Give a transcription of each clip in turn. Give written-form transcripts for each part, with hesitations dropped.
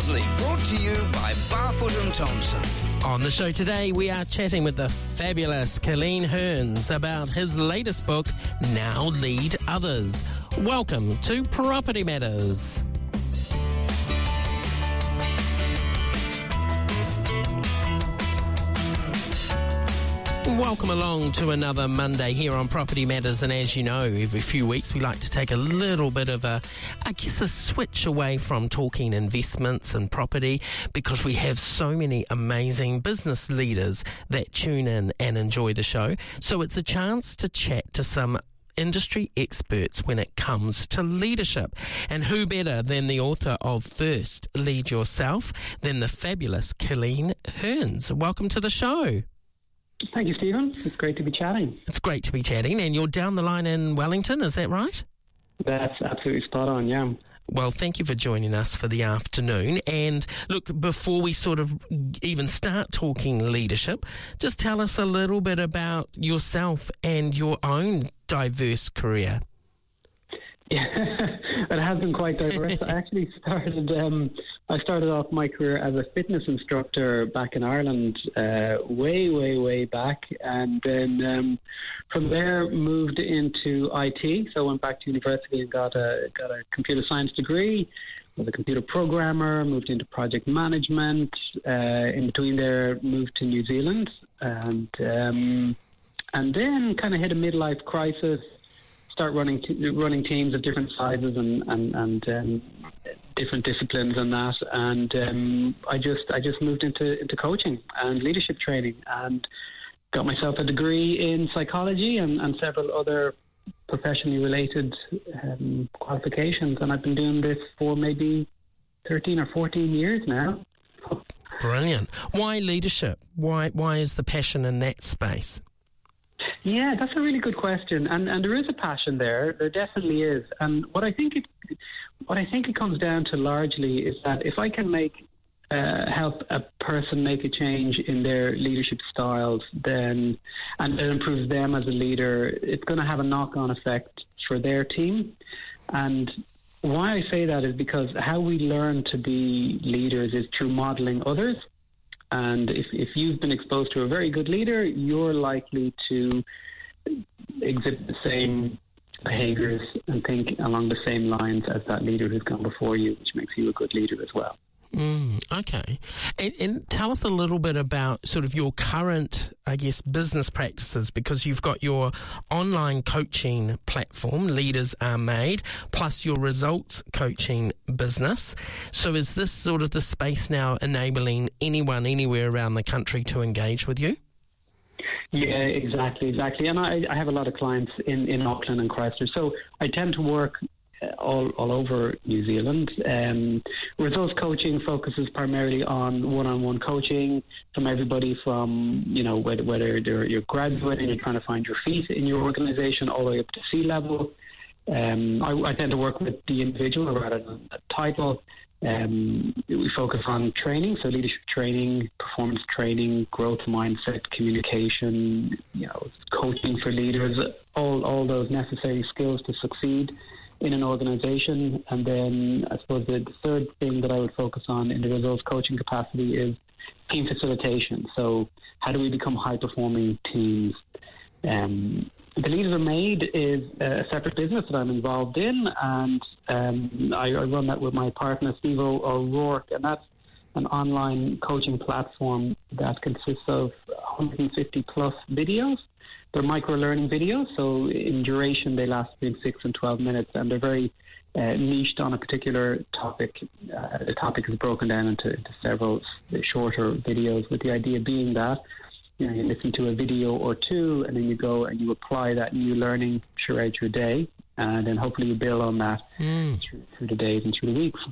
Barnsley, brought to you by Barfoot and Thompson. On the show today, we are chatting with the fabulous Killeen Hearns about his latest book, Now Lead Others. Welcome to Property Matters. Welcome along to another Monday here on Property Matters, and as you know, every few weeks we like to take a little bit of a switch away from talking investments and property, because we have so many amazing business leaders that tune in and enjoy the show. So it's a chance to chat to some industry experts when it comes to leadership. And who better than the author of First Lead Yourself than the fabulous Killeen Hearns. Welcome to the show. Thank you, Stephen. It's great to be chatting. It's great to be chatting, and you're down the line in Wellington, is that right? That's absolutely spot on, yeah. Well, thank you for joining us for the afternoon. And look, before we sort of even start talking leadership, just tell us a little bit about yourself and your own diverse career. Yeah, it has been quite diverse. I actually started off my career as a fitness instructor back in Ireland, way back, and then from there moved into IT. So I went back to university and got a computer science degree. Was a computer programmer. Moved into project management. In between there, moved to New Zealand, and then kind of hit a midlife crisis. Start running teams of different sizes and different disciplines and that, and I just moved into coaching and leadership training, and got myself a degree in psychology and several other professionally related qualifications, and I've been doing this for maybe 13 or 14 years now. Brilliant. Why leadership? Why is the passion in that space? Yeah, that's a really good question, and there is a passion there. There definitely is, and what I think it comes down to largely is that if I can help a person make a change in their leadership styles, then and it improves them as a leader, it's going to have a knock-on effect for their team. And why I say that is because how we learn to be leaders is through modelling others. And if you've been exposed to a very good leader, you're likely to exhibit the same behaviours and think along the same lines as that leader who's gone before you, which makes you a good leader as well. Okay. And tell us a little bit about sort of your current, I guess, business practices, because you've got your online coaching platform, Leaders Are Made, plus your results coaching business. So is this sort of the space now enabling anyone anywhere around the country to engage with you? Yeah, exactly. And I have a lot of clients in Auckland and Christchurch. So I tend to work all over New Zealand. Results coaching focuses primarily on one-on-one coaching from everybody from, whether you're graduating, you're trying to find your feet in your organization, all the way up to C-level. I tend to work with the individual rather than a title. We focus on training, so leadership training, performance training, growth mindset, communication, coaching for leaders, all those necessary skills to succeed in an organization. And then I suppose the third thing that I would focus on in the results coaching capacity is team facilitation. So how do we become high-performing teams? The Leaders Are Made is a separate business that I'm involved in, and I run that with my partner, Steve O'Rourke, and that's an online coaching platform that consists of 150 plus videos. They're micro-learning videos, so in duration they last between 6 and 12 minutes, and they're very niched on a particular topic. The topic is broken down into several shorter videos, with the idea being that you listen to a video or two, and then you go and you apply that new learning throughout your day, and then hopefully you build on that through the days and through the weeks.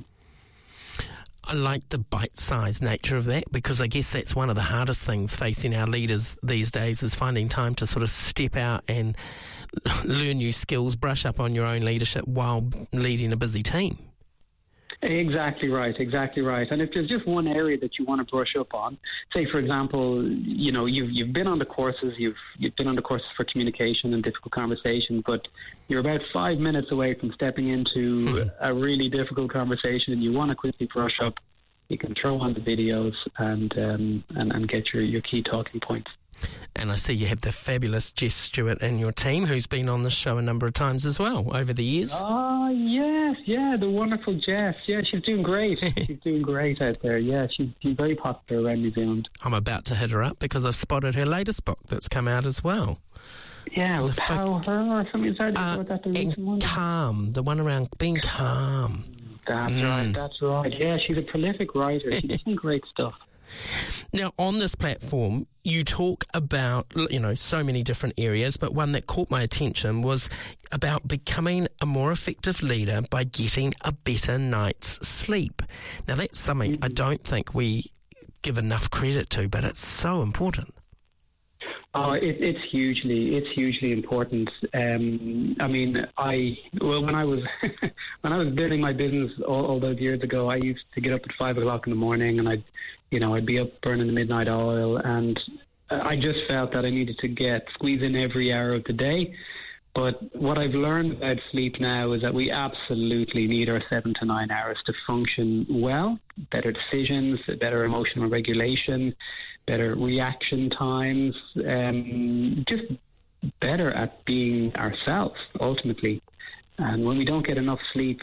I like the bite-sized nature of that, because I guess that's one of the hardest things facing our leaders these days, is finding time to sort of step out and learn new skills, brush up on your own leadership while leading a busy team. Exactly right. And if there's just one area that you want to brush up on, say for example, you've been on the courses, you've been on the courses for communication and difficult conversation, but you're about 5 minutes away from stepping into a really difficult conversation, and you want to quickly brush up You can throw on the videos and get your key talking points. And I see you have the fabulous Jess Stewart in your team, who's been on the show a number of times as well over the years. Oh, yes, yeah, the wonderful Jess. Yeah, she's doing great. She's doing great out there. Yeah, she's very popular around New Zealand. I'm about to hit her up because I've spotted her latest book that's come out as well. Yeah, with How Her or something. Is that the recent one? Calm, the one around being calm. That's right. Yeah, she's a prolific writer. She's doing great stuff. Now, on this platform, you talk about, so many different areas, but one that caught my attention was about becoming a more effective leader by getting a better night's sleep. Now, that's something I don't think we give enough credit to, but it's so important. Oh, it's hugely important. When I was when I was building my business all those years ago, I used to get up at 5 o'clock in the morning, and I'd be up burning the midnight oil, and I just felt that I needed to squeeze in every hour of the day. But what I've learned about sleep now is that we absolutely need our 7 to 9 hours to function well. Better decisions, better emotional regulation, better reaction times, just better at being ourselves, ultimately. And when we don't get enough sleep,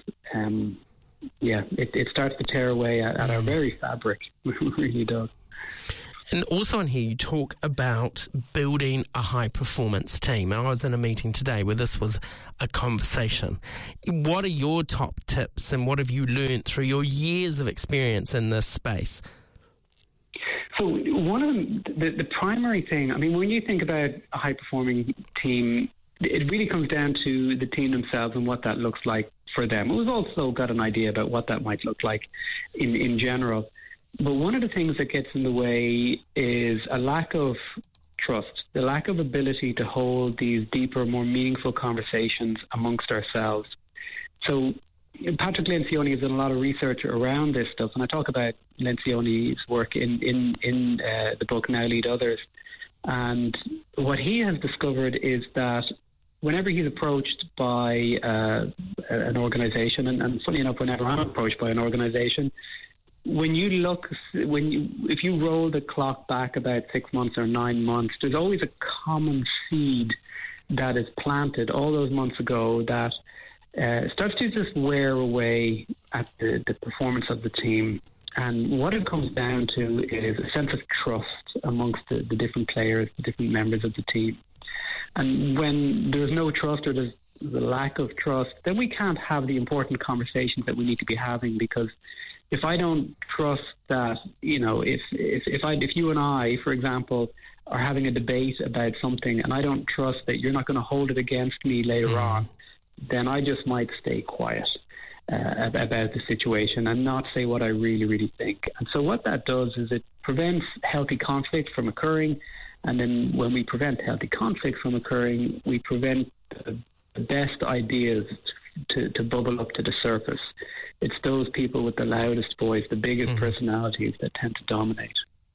it starts to tear away at our very fabric. It really does. And also in here you talk about building a high-performance team. And I was in a meeting today where this was a conversation. What are your top tips and what have you learned through your years of experience in this space? So one of the primary thing, when you think about a high-performing team, it really comes down to the team themselves and what that looks like for them. We've also got an idea about what that might look like in general. But one of the things that gets in the way is a lack of trust, the lack of ability to hold these deeper, more meaningful conversations amongst ourselves. So Patrick Lencioni has done a lot of research around this stuff, and I talk about Lencioni's work in the book Now Lead Others. And what he has discovered is that whenever he's approached by an organization, and funny enough, whenever I'm approached by an organization, if you roll the clock back about 6 months or 9 months, there's always a common seed that is planted all those months ago that starts to just wear away at the performance of the team. And what it comes down to is a sense of trust amongst the different players, the different members of the team. And when there's no trust or there's the lack of trust, then we can't have the important conversations that we need to be having, because if I don't trust that, if you and I, for example, are having a debate about something and I don't trust that you're not going to hold it against me later on, then I just might stay quiet about the situation and not say what I really, really think. And so what that does is it prevents healthy conflict from occurring. And then when we prevent healthy conflict from occurring, we prevent the best ideas to bubble up to the surface. It's those people with the loudest voice, the biggest personalities that tend to dominate.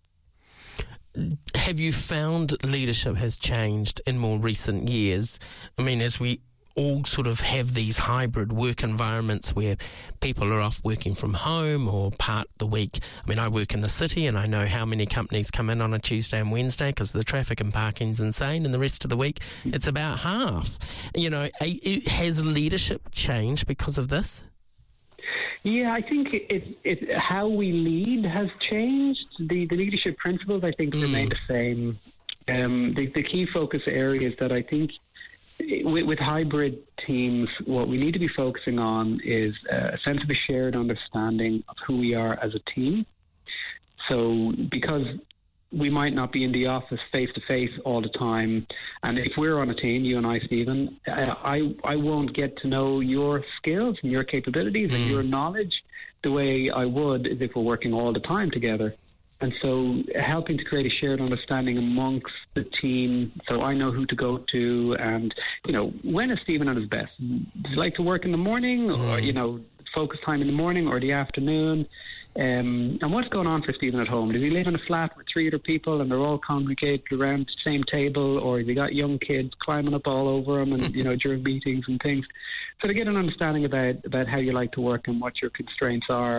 Have you found leadership has changed in more recent years? As we all sort of have these hybrid work environments where people are off working from home or part of the week. I work in the city and I know how many companies come in on a Tuesday and Wednesday because the traffic and parking's insane, and the rest of the week it's about half. Has leadership changed because of this? Yeah, I think it how we lead has changed. The leadership principles, I think, remain the same. The key focus areas that I think with hybrid teams, what we need to be focusing on is a sense of a shared understanding of who we are as a team. So because we might not be in the office face-to-face all the time, and if we're on a team, you and I, Stephen, I won't get to know your skills and your capabilities and your knowledge the way I would as if we're working all the time together. And so helping to create a shared understanding amongst the team, so I know who to go to. And, when is Stephen at his best? Does he like to work in the morning or, focus time in the morning or the afternoon? And what's going on for Stephen at home? Does he live in a flat with 3 other people and they're all congregated around the same table, or has he got young kids climbing up all over him and, during meetings and things? So to get an understanding about how you like to work and what your constraints are,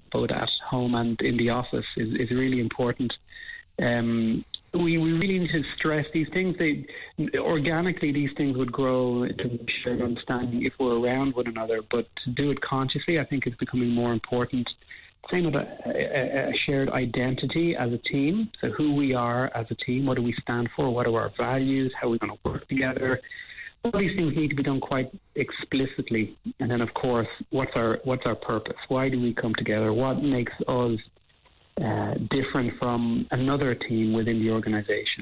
both at home and in the office, is really important. We really need to stress these things. Organically, these things would grow into shared understanding if we're around one another, but to do it consciously, I think, is becoming more important. Same with a shared identity as a team. So who we are as a team, what do we stand for, what are our values, how are we going to work together. All these things need to be done quite explicitly. And then, of course, what's our purpose? Why do we come together? What makes us different from another team within the organisation?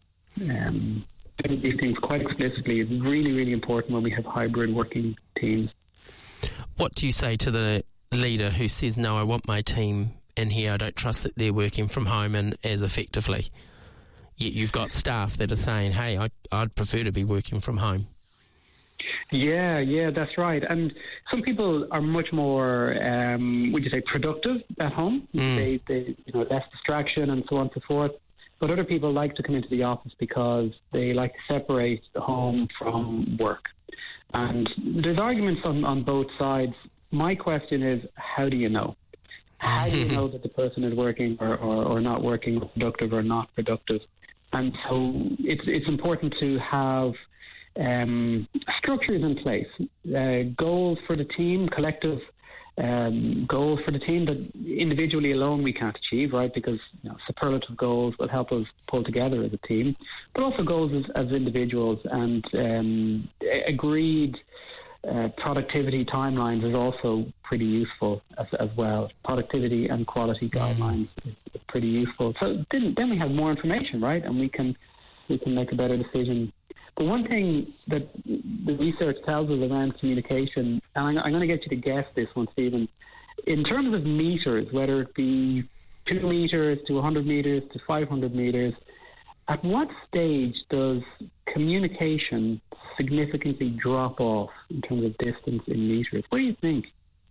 These things quite explicitly is really, really important when we have hybrid working teams. What do you say to the leader who says, no, I want my team in here, I don't trust that they're working from home and as effectively? Yet you've got staff that are saying, hey, I'd prefer to be working from home. Yeah, that's right. And some people are much more, would you say, productive at home. They less distraction and so on and so forth. But other people like to come into the office because they like to separate the home from work. And there's arguments on both sides. My question is, how do you know? How do you know that the person is working or not working, or productive or not productive? And so it's important to have structures in place, goals for the team, collective goals for the team that individually alone we can't achieve, right? Because superlative goals will help us pull together as a team, but also goals as individuals, and agreed productivity timelines is also pretty useful as well. Productivity and quality guidelines is pretty useful. So then we have more information, right? And we can make a better decision. But one thing that the research tells us around communication, and I'm going to get you to guess this one, Stephen, in terms of meters, whether it be 2 meters to 100 meters to 500 meters, at what stage does communication significantly drop off in terms of distance in meters? What do you think?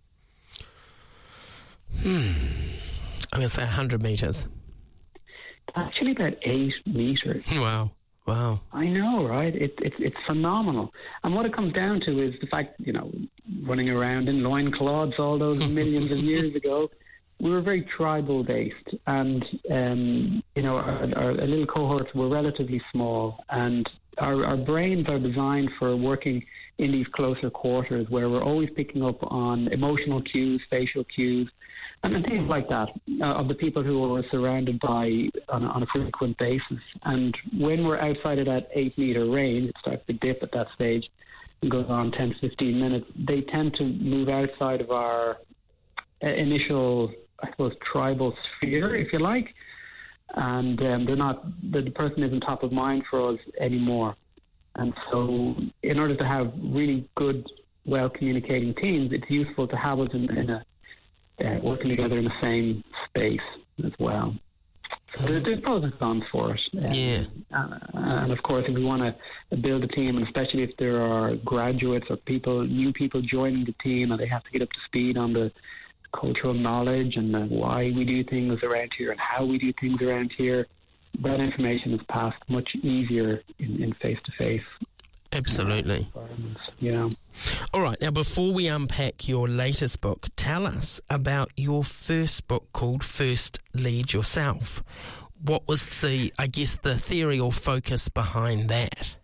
I'm going to say 100 metres. Actually about 8 metres. Wow. I know, right? It's phenomenal. And what it comes down to is the fact, running around in loincloths all those millions of years ago, we were very tribal based, and our little cohorts were relatively small, and our brains are designed for working in these closer quarters where we're always picking up on emotional cues, facial cues, and things like that of the people who we're surrounded by on a frequent basis. And when we're outside of that 8 meter range, it starts to dip at that stage and goes on 10 to 15 minutes. They tend to move outside of our initial, I suppose, tribal sphere, if you like, and they're not. The person isn't top of mind for us anymore. And so, in order to have really good, well communicating teams, it's useful to have us in a working together in the same space as well. So there's pros and cons for it. And of course, if we want to build a team, and especially if there are graduates or new people joining the team, and they have to get up to speed on the cultural knowledge and why we do things around here and how we do things around here, that information is passed much easier in face-to-face. Absolutely. Yeah. All right. Now, before we unpack your latest book, tell us about your first book called First Lead Yourself. What was the theory or focus behind that?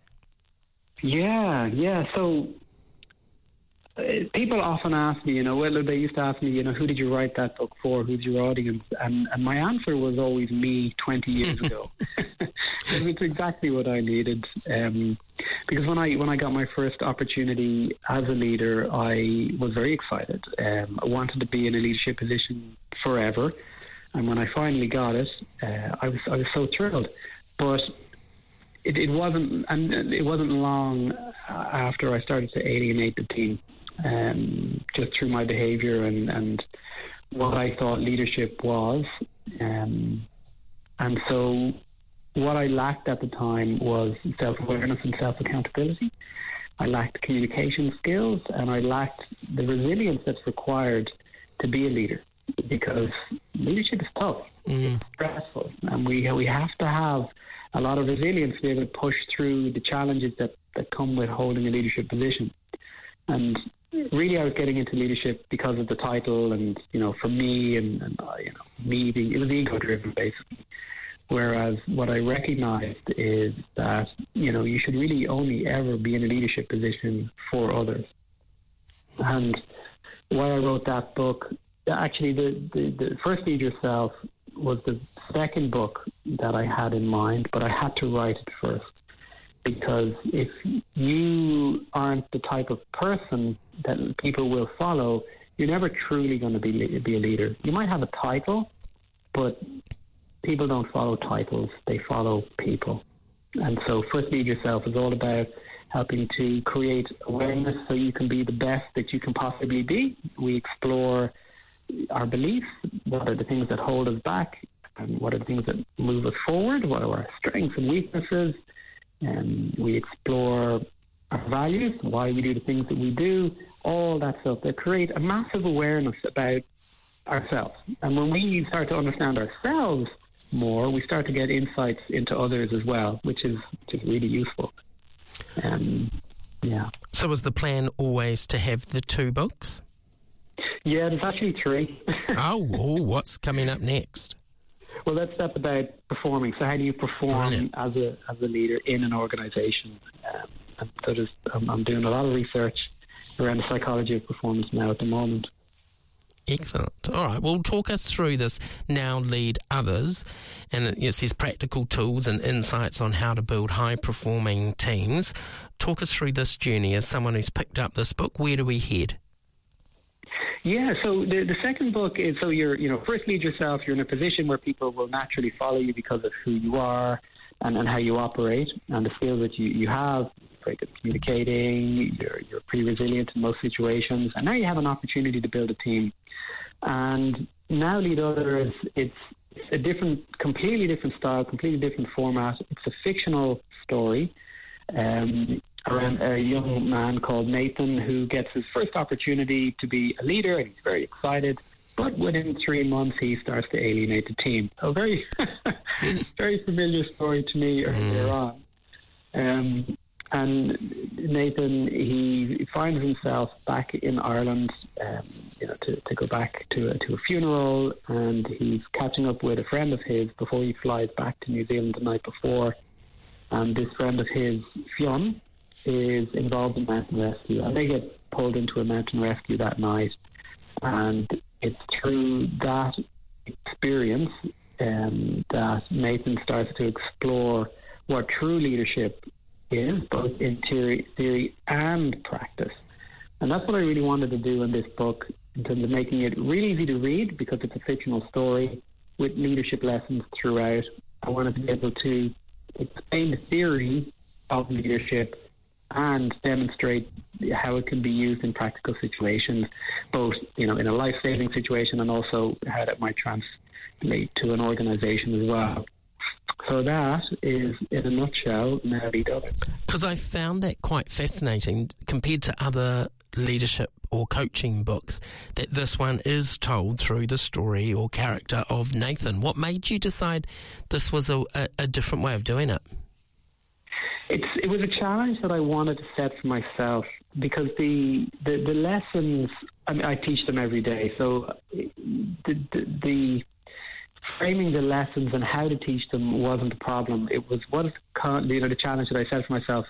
Yeah. So people often ask me, they used to ask me, who did you write that book for? Who's your audience? And my answer was always me 20 years ago. It's exactly what I needed. Because when I got my first opportunity as a leader, I was very excited. I wanted to be in a leadership position forever. And when I finally got it, I was so thrilled. But it wasn't long after I started to alienate the team. Just through my behaviour and what I thought leadership was. And so what I lacked at the time was self-awareness and self-accountability. I lacked communication skills, and I lacked the resilience that's required to be a leader, because leadership is tough. It's stressful, and we have to have a lot of resilience to be able to push through the challenges that come with holding a leadership position. And really I was getting into leadership because of the title, and for me and me being, it was ego driven basically. Whereas what I recognized is that you should really only ever be in a leadership position for others. And why I wrote that book, actually the first Lead Yourself was the second book that I had in mind, but I had to write it first. Because if you aren't the type of person that people will follow, you're never truly going to be a leader. You might have a title, but people don't follow titles, they follow people. And so First Lead Yourself is all about helping to create awareness so you can be the best that you can possibly be. We explore our beliefs, what are the things that hold us back, and what are the things that move us forward, what are our strengths and weaknesses. And we explore our values, why we do the things that we do, all that stuff that create a massive awareness about ourselves. And when we start to understand ourselves more, we start to get insights into others as well, which is really useful. So was the plan always to have the 2 books? Yeah, there's actually 3. Oh, what's coming up next? Well, that's about performing. So how do you perform as a leader in an organisation? And so I'm doing a lot of research around the psychology of performance now at the moment. Excellent. All right. Well, talk us through this Now Lead Others. And it says practical tools and insights on how to build high-performing teams. Talk us through this journey as someone who's picked up this book. Where do we head? Yeah, so the second book is, so you're, First Lead Yourself, you're in a position where people will naturally follow you because of who you are and how you operate and the skills that you have. You're very good at communicating, you're pretty resilient in most situations, and now you have an opportunity to build a team. And Now Lead Others, it's a completely different style, completely different format. It's a fictional story around a young man called Nathan who gets his first opportunity to be a leader, and he's very excited. But within 3 months, he starts to alienate the team. So very, very familiar story to me earlier on. And Nathan, he finds himself back in Ireland, to go back to a funeral, and he's catching up with a friend of his before he flies back to New Zealand the night before. And this friend of his, Fionn, is involved in mountain rescue, and they get pulled into a mountain rescue that night. And it's through that experience that Nathan starts to explore what true leadership is, both in theory and practice. And that's what I really wanted to do in this book, in terms of making it really easy to read, because it's a fictional story with leadership lessons throughout. I wanted to be able to explain the theory of leadership and demonstrate how it can be used in practical situations, both in a life-saving situation and also how that might translate to an organisation as well. So that is, in a nutshell, Now Lead Others. Because I found that quite fascinating compared to other leadership or coaching books, that this one is told through the story or character of Nathan. What made you decide this was a different way of doing it? It was a challenge that I wanted to set for myself, because the lessons, I teach them every day. So the framing the lessons and how to teach them wasn't a problem. It was the challenge that I set for myself.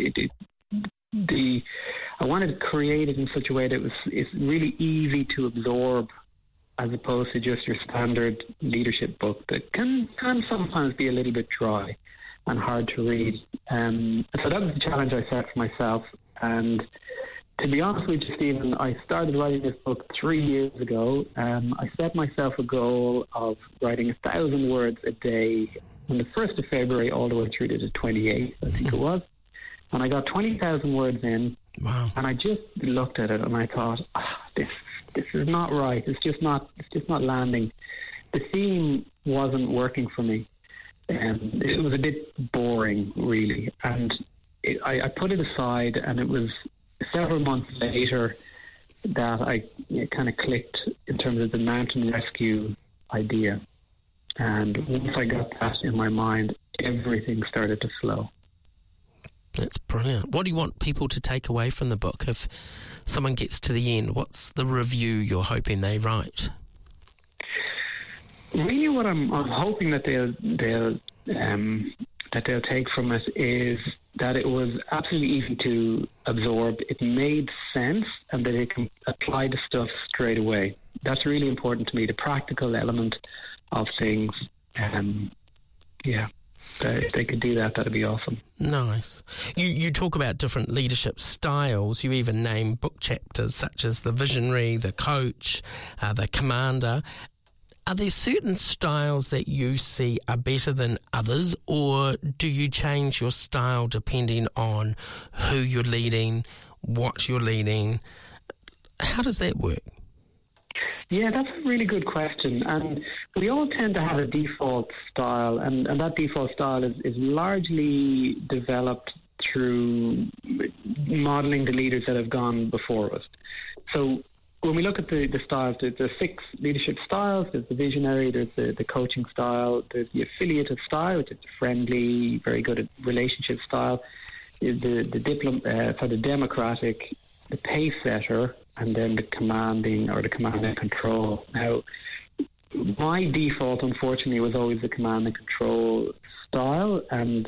I wanted to create it in such a way that it's really easy to absorb, as opposed to just your standard leadership book that can sometimes be a little bit dry and hard to read. So that was the challenge I set for myself. And to be honest with you, Stephen, I started writing this book 3 years ago. I set myself a goal of writing 1,000 words a day on the 1st of February all the way through to the 28th, I think it was. And I got 20,000 words in. Wow. And I just looked at it and I thought, this is not right. It's just not landing. The theme wasn't working for me. It was a bit boring, really. And I put it aside, and it was several months later that I kind of clicked in terms of the mountain rescue idea. And once I got that in my mind, everything started to flow. That's brilliant. What do you want people to take away from the book? If someone gets to the end, what's the review you're hoping they write? Really, what I'm hoping that they'll take from it is that it was absolutely easy to absorb. It made sense, and that they can apply the stuff straight away. That's really important to me. The practical element of things. If they could do that, that'd be awesome. Nice. You talk about different leadership styles. You even name book chapters such as the visionary, the coach, the commander. Are there certain styles that you see are better than others, or do you change your style depending on who you're leading, what you're leading? How does that work? Yeah, that's a really good question. And we all tend to have a default style, and that default style is largely developed through modelling the leaders that have gone before us. So when we look at the styles, there's 6 leadership styles. There's the visionary, there's the coaching style, there's the affiliative style, which is the friendly, very good at relationship style, the democratic, the pace setter, and then the commanding or the command and control. Now, my default, unfortunately, was always the command and control style, and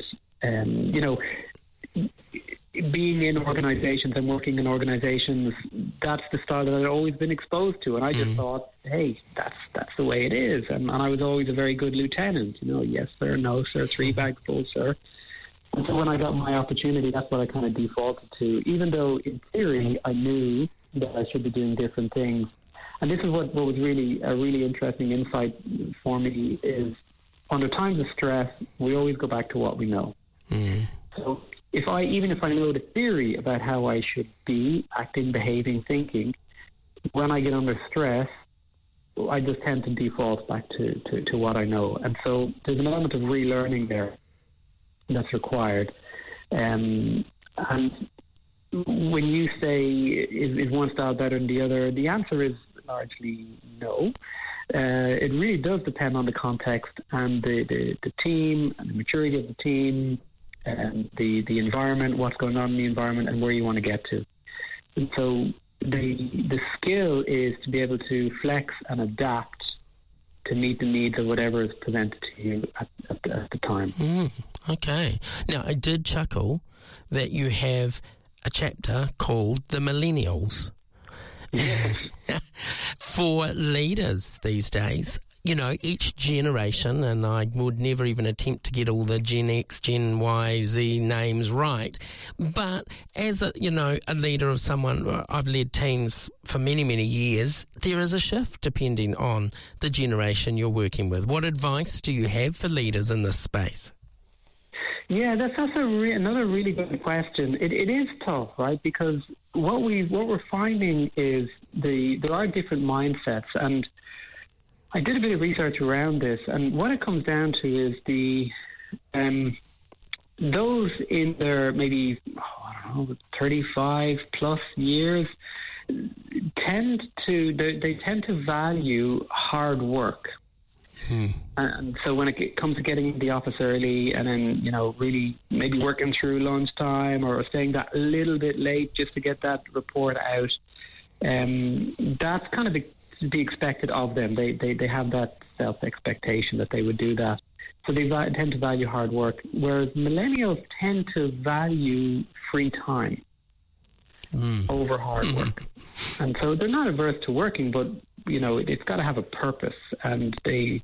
being in organisations and working in organisations, that's the style that I'd always been exposed to, and I just thought, hey, that's the way it is, and I was always a very good lieutenant, yes sir, no sir, 3 bags full sir. And so when I got my opportunity, that's what I kind of defaulted to, even though in theory I knew that I should be doing different things. And this is what was really a really interesting insight for me is under times of stress, we always go back to what we know. So even if I know the theory about how I should be acting, behaving, thinking, when I get under stress, I just tend to default back to what I know. And so there's an element of relearning there that's required. And when you say, is one style better than the other, the answer is largely no. It really does depend on the context and the team and the maturity of the team and the environment, what's going on in the environment and where you want to get to. And so the skill is to be able to flex and adapt to meet the needs of whatever is presented to you at the time. Okay. Now, I did chuckle that you have a chapter called The Millennials. Yes. For leaders these days, each generation, and I would never even attempt to get all the Gen X, Gen Y, Z names right, but as a leader of someone, I've led teams for many, many years, there is a shift depending on the generation you're working with. What advice do you have for leaders in this space? Yeah, that's another really good question. It is tough, right? Because what we're finding is there are different mindsets, and I did a bit of research around this, and what it comes down to is those in their maybe 35 plus years tend to value hard work. And so when it comes to getting into the office early and then, really maybe working through lunchtime or staying that little bit late just to get that report out, that's kind of to be expected of them. They have that self-expectation that they would do that. So they tend to value hard work, whereas millennials tend to value free time over hard work. And so they're not averse to working, but it's got to have a purpose, and I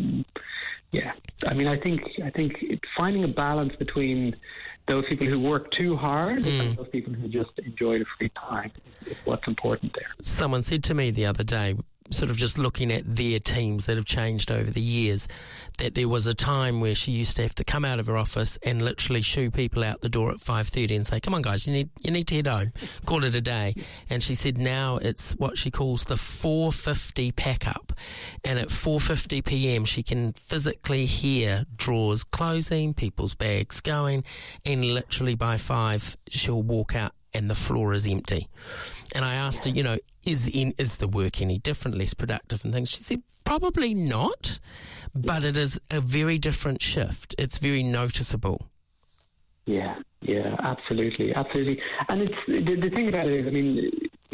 think finding a balance between those people who work too hard and those people who just enjoy the free time is what's important there. Someone said to me the other day, sort of just looking at their teams that have changed over the years, that there was a time where she used to have to come out of her office and literally shoo people out the door at 5:30 and say, come on guys, you need to head home, call it a day. And she said now it's what she calls the 4:50 pack up, and at 4:50 p.m. she can physically hear drawers closing, people's bags going, and literally by 5 she'll walk out and the floor is empty. And I asked her, is the work any different, less productive and things? She said, probably not, but it is a very different shift. It's very noticeable. Yeah, absolutely. And it's the thing about it is,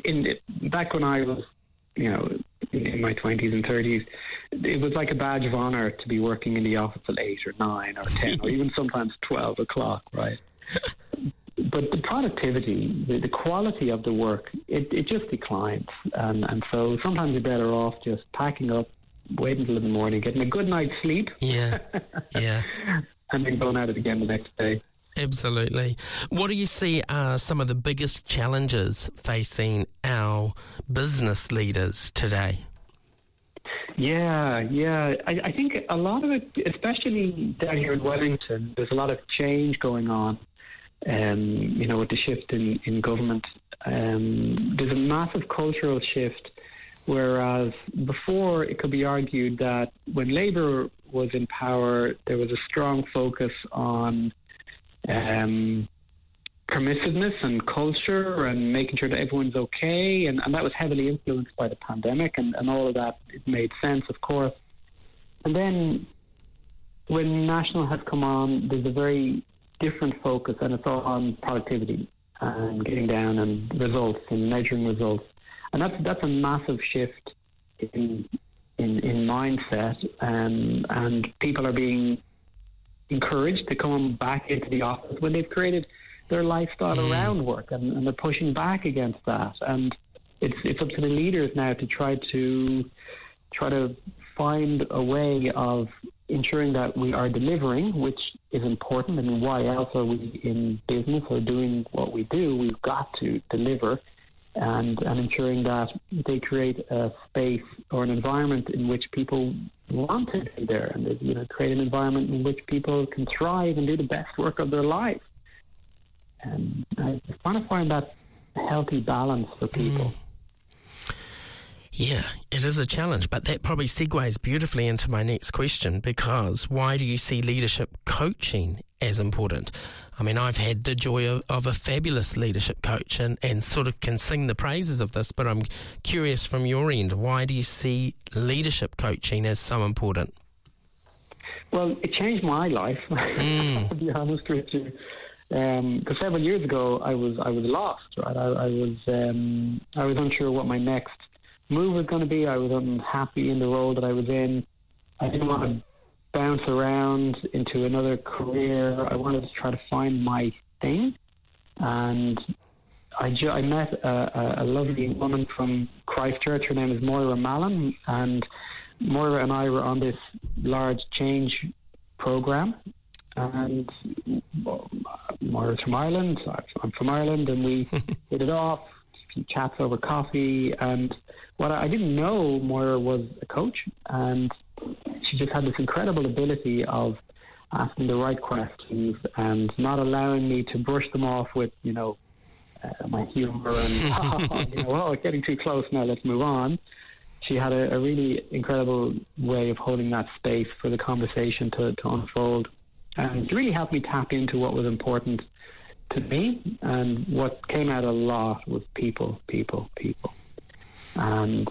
back when I was, in my 20s and 30s, it was like a badge of honor to be working in the office at 8 or 9 or 10 or even sometimes 12 o'clock, right? But the productivity, the quality of the work, it just declines. And so sometimes you're better off just packing up, waiting until the morning, getting a good night's sleep. Yeah. And then going at it again the next day. Absolutely. What do you see are some of the biggest challenges facing our business leaders today? Yeah. I think a lot of it, especially down here in Wellington, there's a lot of change going on, with the shift in government. There's a massive cultural shift, whereas before it could be argued that when Labour was in power, there was a strong focus on permissiveness and culture and making sure that everyone's okay, and that was heavily influenced by the pandemic, and all of that. It made sense, of course. And then when National has come on, there's a very different focus, and it's all on productivity and getting down and results and measuring results, and that's a massive shift in mindset, and people are being encouraged to come back into the office when they've created their lifestyle around work, and they're pushing back against that. And it's up to the leaders now to try to find a way of ensuring that we are delivering, which is important. I mean, why else are we in business or doing what we do? We've got to deliver, and ensuring that they create a space or an environment in which people want to be there, and create an environment in which people can thrive and do the best work of their life. And I just want to find that healthy balance for people. Yeah, it is a challenge, but that probably segues beautifully into my next question, because why do you see leadership coaching as important? I mean, I've had the joy of a fabulous leadership coach and sort of can sing the praises of this, but I'm curious from your end, why do you see leadership coaching as so important? Well, it changed my life, to be honest with you. Because several years ago, I was lost, right? I was unsure what my next move was going to be. I was unhappy in the role that I was in. I didn't want to bounce around into another career. I wanted to try to find my thing. And I met a lovely woman from Christchurch. Her name is Moira Mallon. And Moira and I were on this large change program. And Moira's from Ireland, I'm from Ireland, and we hit it off, chats over coffee. And what I didn't know, Moira was a coach, and she just had this incredible ability of asking the right questions and not allowing me to brush them off with, my humour and, getting too close now, let's move on. She had a really incredible way of holding that space for the conversation to unfold. And it really helped me tap into what was important to me. And what came out a lot was people. And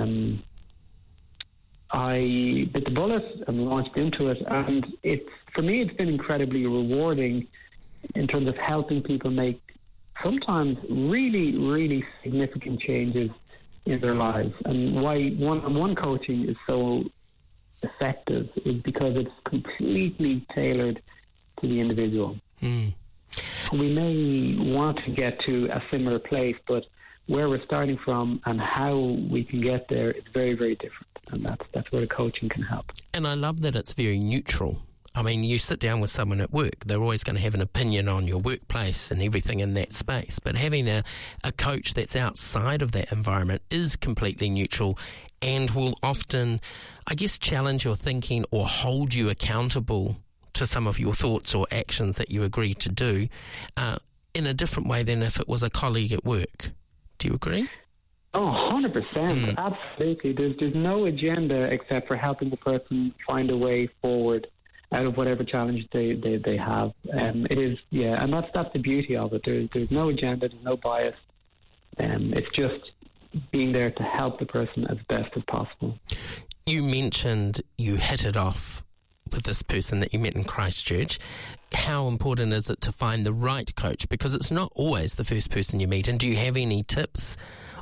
I bit the bullet and launched into it. And for me, it's been incredibly rewarding in terms of helping people make sometimes really, really significant changes in their lives. And why one-on-one coaching is so effective is because it's completely tailored to the individual. We may want to get to a similar place, but where we're starting from and how we can get there is very, very different, and that's where the coaching can help. And I love that it's very neutral. I mean, you sit down with someone at work, they're always going to have an opinion on your workplace and everything in that space, but having a coach that's outside of that environment is completely neutral and will often, I guess, challenge your thinking or hold you accountable to some of your thoughts or actions that you agree to do in a different way than if it was a colleague at work. Do you agree? Oh, 100%. Absolutely. There's no agenda except for helping the person find a way forward out of whatever challenge they have. It is, and that's the beauty of it. There's no agenda, there's no bias. It's just being there to help the person as best as possible. You mentioned you hit it off with this person that you met in Christchurch. How important is it to find the right coach? Because it's not always the first person you meet. And do you have any tips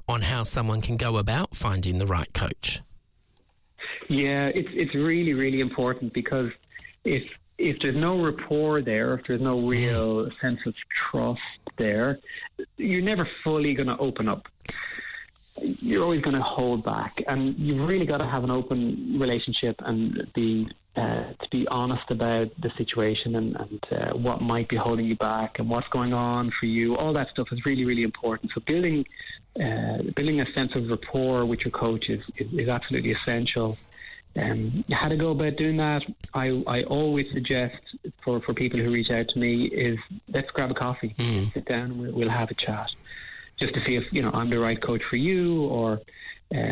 on how someone can go about finding the right coach? Yeah, it's really, really important, because if there's no rapport there, if there's no real sense of trust there, you're never fully going to open up. You're always going to hold back, and you've really got to have an open relationship and to be honest about the situation and what might be holding you back and what's going on for you. All that stuff is really, really important. So building a sense of rapport with your coach is absolutely essential. How to go about doing that, I always suggest for people who reach out to me is, let's grab a coffee, sit down, and we'll have a chat, just to see if I'm the right coach for you, or are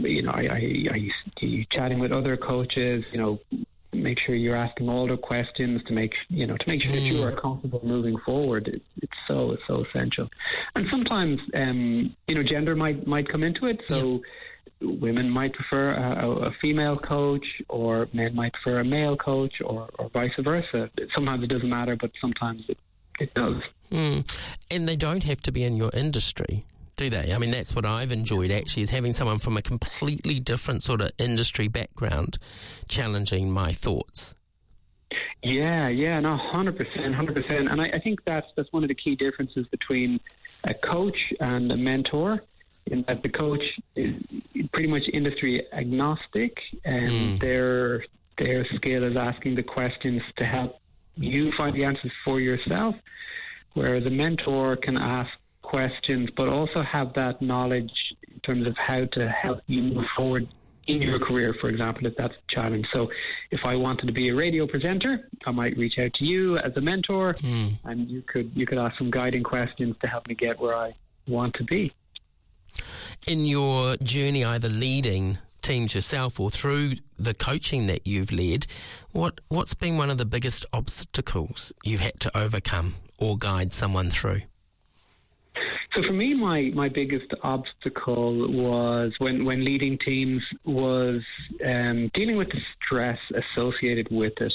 you chatting with other coaches? Make sure you're asking all the questions to make sure that you are comfortable moving forward. It's so essential. And sometimes gender might come into it. So women might prefer a female coach, or men might prefer a male coach, or vice versa. Sometimes it doesn't matter, but sometimes it does. And they don't have to be in your industry, do they? I mean, that's what I've enjoyed, actually, is having someone from a completely different sort of industry background challenging my thoughts. Yeah, no, 100%. And I think that's one of the key differences between a coach and a mentor, in that the coach is pretty much industry agnostic, and their skill is asking the questions to help you find the answers for yourself, whereas a mentor can ask questions but also have that knowledge in terms of how to help you move forward in your career, for example, if that's a challenge. So if I wanted to be a radio presenter, I might reach out to you as a mentor, and you could ask some guiding questions to help me get where I want to be. In your journey, either leading teams yourself or through the coaching that you've led, what's been one of the biggest obstacles you've had to overcome or guide someone through? So for me, my biggest obstacle was when leading teams was dealing with the stress associated with it.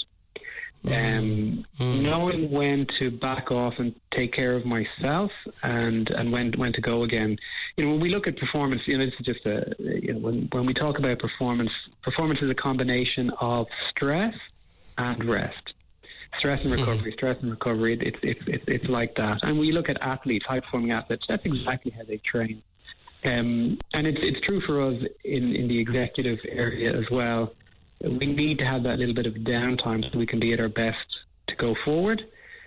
Knowing when to back off and take care of myself, and when to go again. When we look at performance, this is just when we talk about performance is a combination of stress and rest. Stress and recovery. It's like that. And we look at athletes, high performing athletes, that's exactly how they train. And it's true for us in the executive area as well. We need to have that little bit of downtime so we can be at our best to go forward.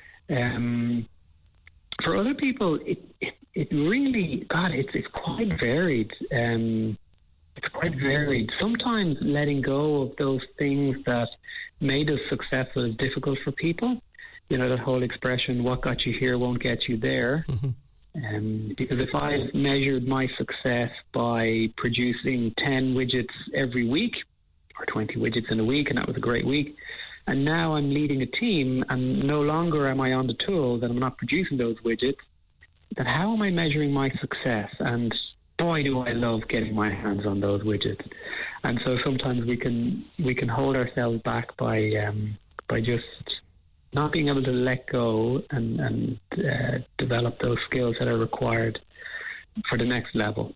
For other people, it really, it's quite varied. It's quite varied. Sometimes letting go of those things that made us successful is difficult for people. That whole expression, what got you here won't get you there. Because if I measured my success by producing 10 widgets every week, or 20 widgets in a week, and that was a great week, and now I'm leading a team and no longer am I on the tools and I'm not producing those widgets, then how am I measuring my success? And boy, do I love getting my hands on those widgets. And so sometimes we can hold ourselves back by just not being able to let go and develop those skills that are required for the next level.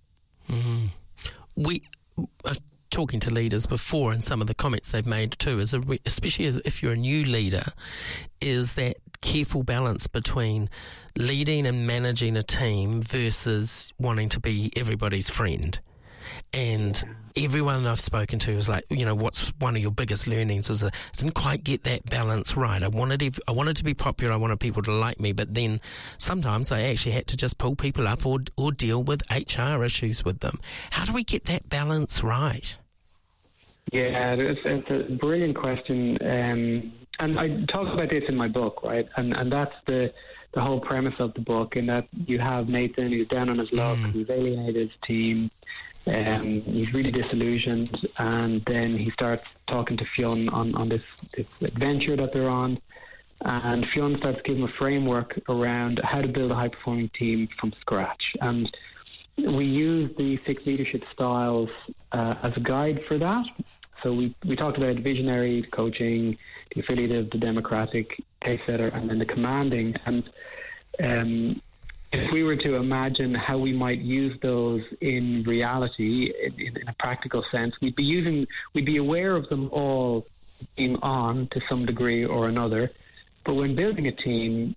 We talking to leaders before, and some of the comments they've made too, especially if you're a new leader, is that careful balance between leading and managing a team versus wanting to be everybody's friend. And everyone I've spoken to is like, what's one of your biggest learnings is I didn't quite get that balance right. I wanted to be popular. I wanted people to like me, but then sometimes I actually had to just pull people up or deal with HR issues with them. How do we get that balance right? Yeah, it's a brilliant question. And I talk about this in my book, right? And that's the whole premise of the book, in that you have Nathan who's down on his luck, who's alienated his team. He's really disillusioned, and then he starts talking to Fionn on this adventure that they're on, and Fionn starts giving him a framework around how to build a high-performing team from scratch. And we use the 6 leadership styles as a guide for that. So we talked about visionary, coaching, the affiliative, the democratic, pace setter, and then the commanding. And if we were to imagine how we might use those in reality, in a practical sense, we'd be aware of them all being on to some degree or another. But when building a team,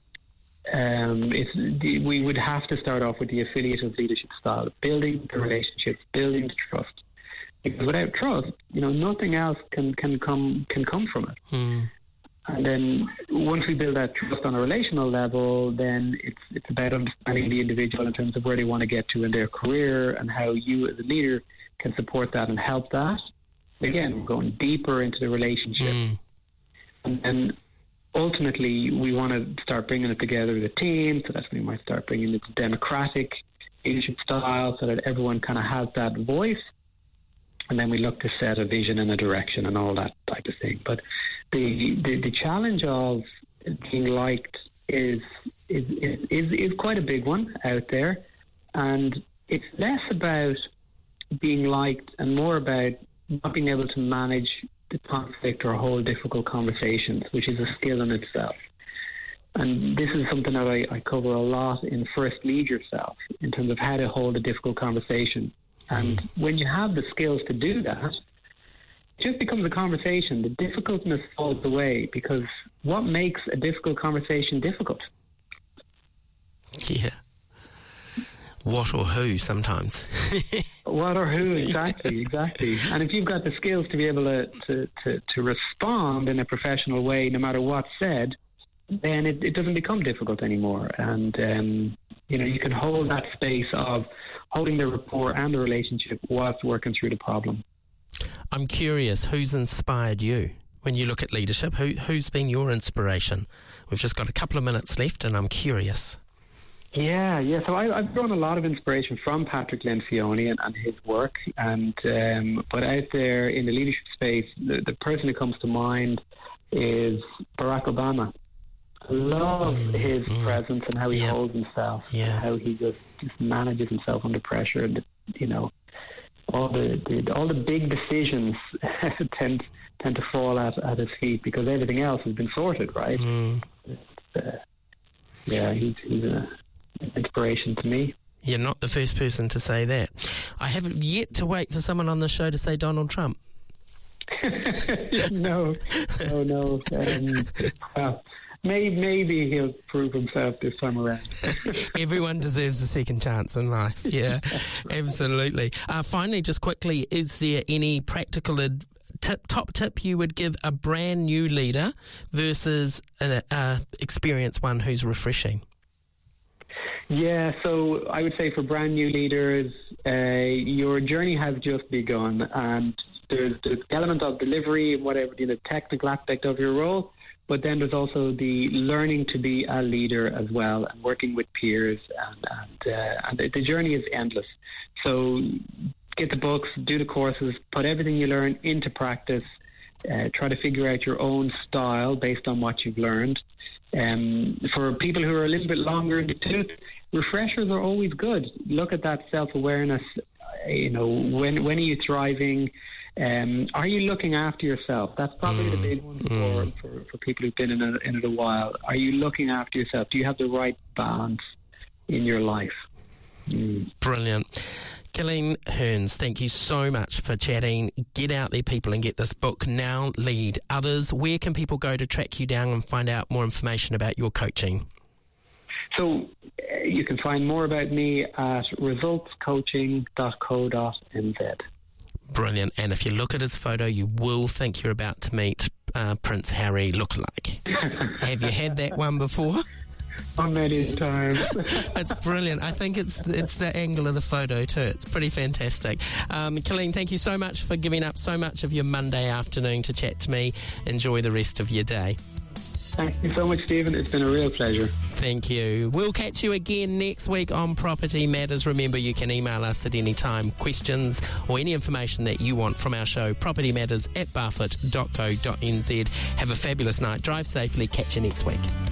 we would have to start off with the affiliative leadership style, building the relationships, building the trust. Because without trust, nothing else can come from it. Mm. And then once we build that trust on a relational level, then it's about understanding the individual in terms of where they want to get to in their career and how you as a leader can support that and help that. Again, we're going deeper into the relationship. Mm. And then ultimately, we want to start bringing it together as a team, so that's when we might start bringing it to democratic leadership style so that everyone kind of has that voice. And then we look to set a vision and a direction and all that type of thing. But the challenge of being liked is quite a big one out there. And it's less about being liked and more about not being able to manage the conflict or hold difficult conversations, which is a skill in itself. And this is something that I cover a lot in First Lead Yourself in terms of how to hold a difficult conversation. And when you have the skills to do that, it just becomes a conversation. The difficultness falls away, because what makes a difficult conversation difficult? Yeah. What or who sometimes. What or who, exactly. And if you've got the skills to be able to respond in a professional way, no matter what's said, then it doesn't become difficult anymore. And, you can hold that space of holding the rapport and the relationship whilst working through the problem. I'm curious, who's inspired you? When you look at leadership, who's been your inspiration? We've just got a couple of minutes left, and I'm curious. Yeah. So I've drawn a lot of inspiration from Patrick Lencioni and his work. And but out there in the leadership space, the person who comes to mind is Barack Obama. I love his presence and how he holds himself, and how he just manages himself under pressure. And, all the big decisions tend to fall at his feet because everything else has been sorted, right? He's an inspiration to me. You're not the first person to say that. I haven't yet to wait for someone on the show to say Donald Trump. No. Well, maybe he'll prove himself this time around. Everyone deserves a second chance in life. Yeah, absolutely. Finally, just quickly, is there any practical top tip you would give a brand new leader versus an experienced one who's refreshing? Yeah, so I would say for brand new leaders, your journey has just begun, and there's the element of delivery, whatever, the technical aspect of your role, but then there's also the learning to be a leader as well, and working with peers, and the journey is endless. So get the books, do the courses, put everything you learn into practice, try to figure out your own style based on what you've learned. For people who are a little bit longer in the tooth, refreshers are always good. Look at that self-awareness. When are you thriving? Are you looking after yourself? That's probably the big one for people who've been in it a while. Are you looking after yourself? Do you have the right balance in your life? Brilliant. Gillian Hearns, thank you so much for chatting. Get out there, people, and get this book, Now Lead Others. Where can people go to track you down and find out more information about your coaching? So you can find more about me at resultscoaching.co.nz. Brilliant. And if you look at his photo, you will think you're about to meet Prince Harry lookalike. Have you had that one before? Many times. It's brilliant. I think it's the angle of the photo too. It's pretty fantastic. Gillian, thank you so much for giving up so much of your Monday afternoon to chat to me. Enjoy the rest of your day. Thank you so much, Stephen. It's been a real pleasure. Thank you. We'll catch you again next week on Property Matters. Remember, you can email us at any time, questions or any information that you want from our show, propertymatters@barfoot.co.nz. Have a fabulous night. Drive safely. Catch you next week.